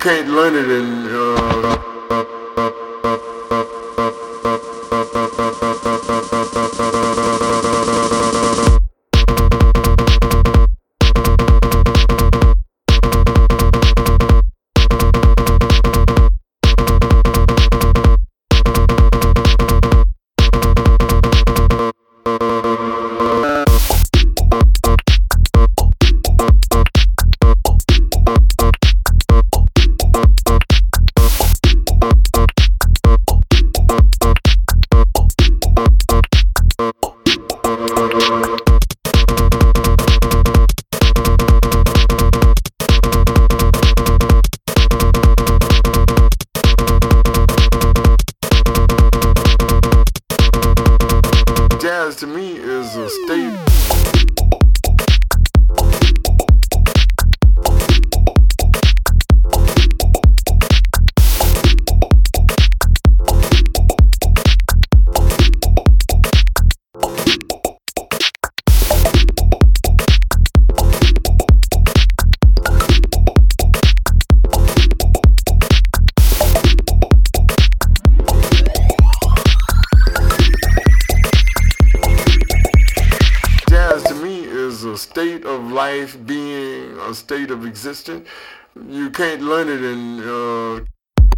can't learn it in jazz to me is a state. A state of life, being, a state of existence. You can't learn it in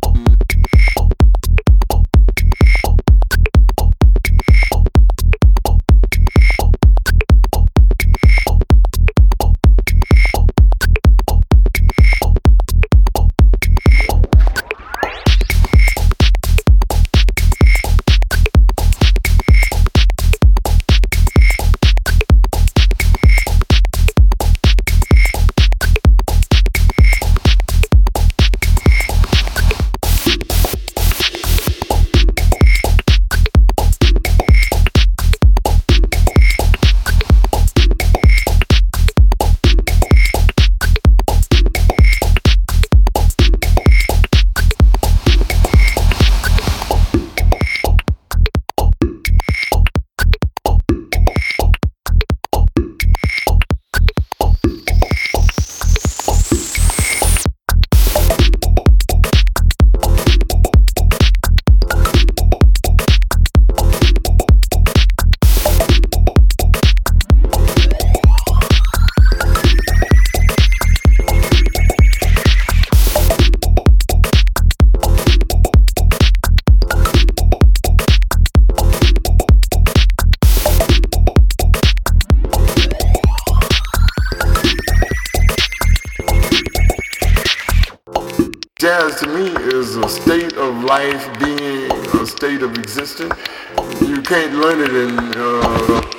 jazz to me is a state of life, being, a state of existence. You can't learn it in